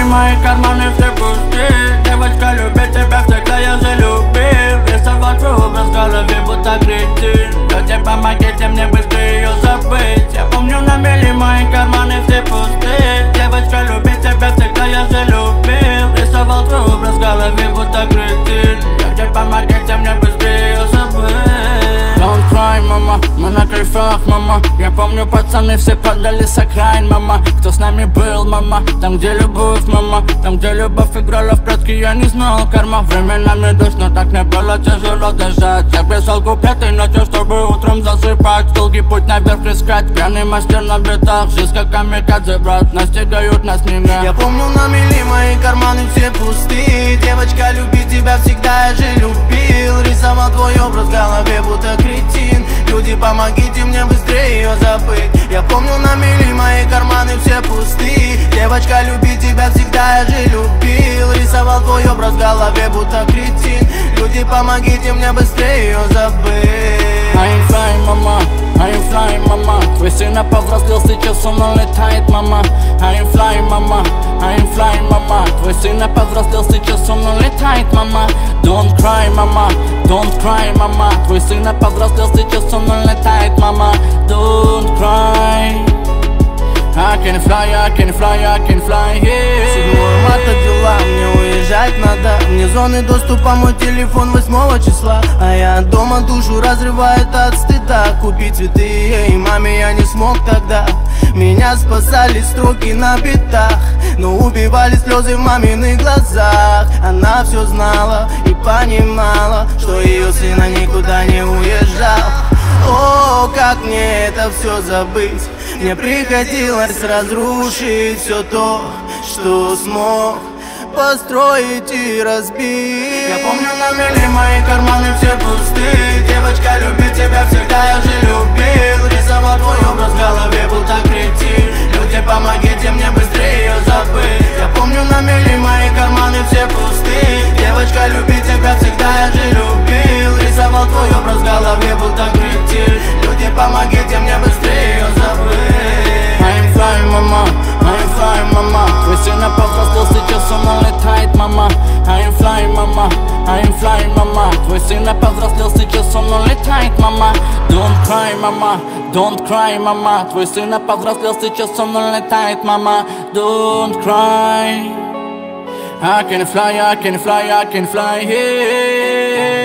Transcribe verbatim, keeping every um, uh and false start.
мои карманы все пусты. Девочка любит тебя, всегда я же любил. Рисовал твой образ в голове, будто кретин. Люди, помогите мне быстрее ее забыть. Я помню на мели, мои карманы все пусты. Девочка любит тебя, всегда я же любил. Рисовал твой образ в голове, будто кретин. Люди, помогите мне быстрее ее забыть. Don't cry, мама, мы на кайфах, мама. Я помню, пацаны все падали с окраин, мама. Кто с нами был, мама? Там, где любовь, мама. Там, где любовь играла в прятки, я не знал карма. Временами дождь, но так не было тяжело дышать. Я писал куплеты ночью, чтобы утром засыпать. Долгий путь наверх искать, пьяный мастер на битах. Жизнь как камикадзе, брат, настигают нас меня. Я помню на мели, мои карманы все пусты. Девочка любит тебя, всегда я же любил. Рисовал твой образ в голове, будто кретин. Люди, помогите мне быстрее ее забыть. Я помню на мели, мои карманы все пусты. Девочка любит тебя, всегда я же любил. Рисовал твой образ в голове, будто кретин. Люди, помогите мне быстрее ее забыть. I ain't flying, мама, I ain't flying, мама. Твой сын повзрослел, сейчас он улетает, мама. I ain't flying, мама, I ain't flying, мама. Твой сын повзрослел, сейчас он улетает, мама. Don't cry, мама, don't cry, мама. Твой сын повзрослел, сейчас он улетает, мама. Don't cry. I can fly, I can fly, I can fly, yeah. седьмого марта дела, мне уезжать надо. Мне зоны доступа, мой телефон восьмого числа. А я дома душу разрывает от стыда. Купить цветы ей маме я не смог тогда. Меня спасали строки на битах, но убивали слезы в маминых глазах. Она все знала и понимала, что ее сына никуда не уезжал. О, как мне это все забыть. Мне приходилось разрушить все то, что смог построить и разбить. Я помню на мели, мои карманы все пусты. Девочка любит тебя, всегда я же любил. Рисовал твой образ в голове, будто кретин. Люди, помогите мне быстрее ее забыть. Я помню на мели, мои карманы все пусты. Девочка любит тебя, всегда я же любил. Рисовал твой образ в голове, будто кретин. Люди, помогите мне быстрее ее забыть. I ain't flying, мама, I ain't flying, мама. Твой сын повзрослел, сейчас он улетает, мама. I ain't flying, мама, I ain't flying, мама. Твой сын повзрослел, сейчас он улетает, мама. Don't cry, мама, don't cry, мама. Твой сын повзрослел, сейчас он улетает, мама. Don't cry. I can fly, I can fly, I can fly, yeah.